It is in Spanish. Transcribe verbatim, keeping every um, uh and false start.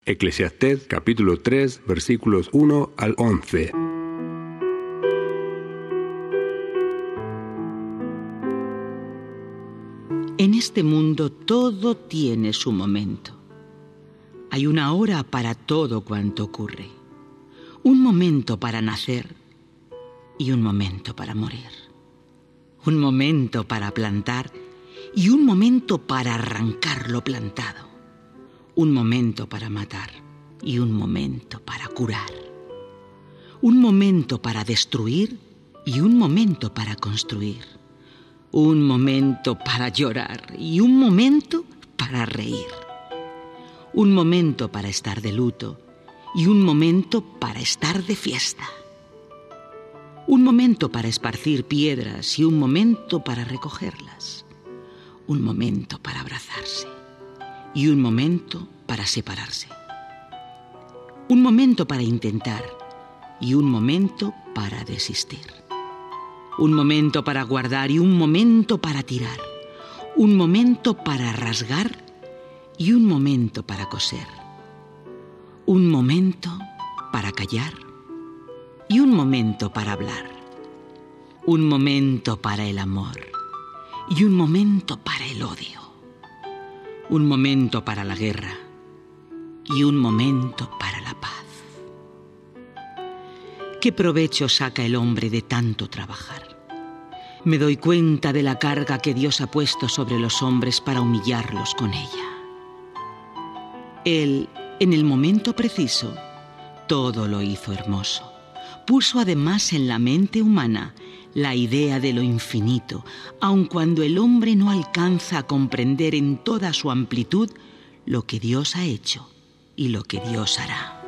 Eclesiastés capítulo tres, versículos uno al once. En este mundo todo tiene su momento. Hay una hora para todo cuanto ocurre. Un momento para nacer y un momento para morir. Un momento para plantar y un momento para arrancar lo plantado. Un momento para matar y un momento para curar. Un momento para destruir y un momento para construir. Un momento para llorar y un momento para reír. Un momento para estar de luto y un momento para estar de fiesta. Un momento para esparcir piedras y un momento para recogerlas. Un momento para abrazarse y un momento para separarse. Un momento para intentar y un momento para desistir. Un momento para guardar y un momento para tirar. Un momento para rasgar y un momento para coser. Un momento para callar y un momento para hablar. Un momento para el amor y un momento para el odio. Un momento para la guerra y un momento para la paz. ¿Qué provecho saca el hombre de tanto trabajar? Me doy cuenta de la carga que Dios ha puesto sobre los hombres para humillarlos con ella. Él, en el momento preciso, todo lo hizo hermoso. Puso además en la mente humana la idea de lo infinito, aun cuando el hombre no alcanza a comprender en toda su amplitud lo que Dios ha hecho y lo que Dios hará.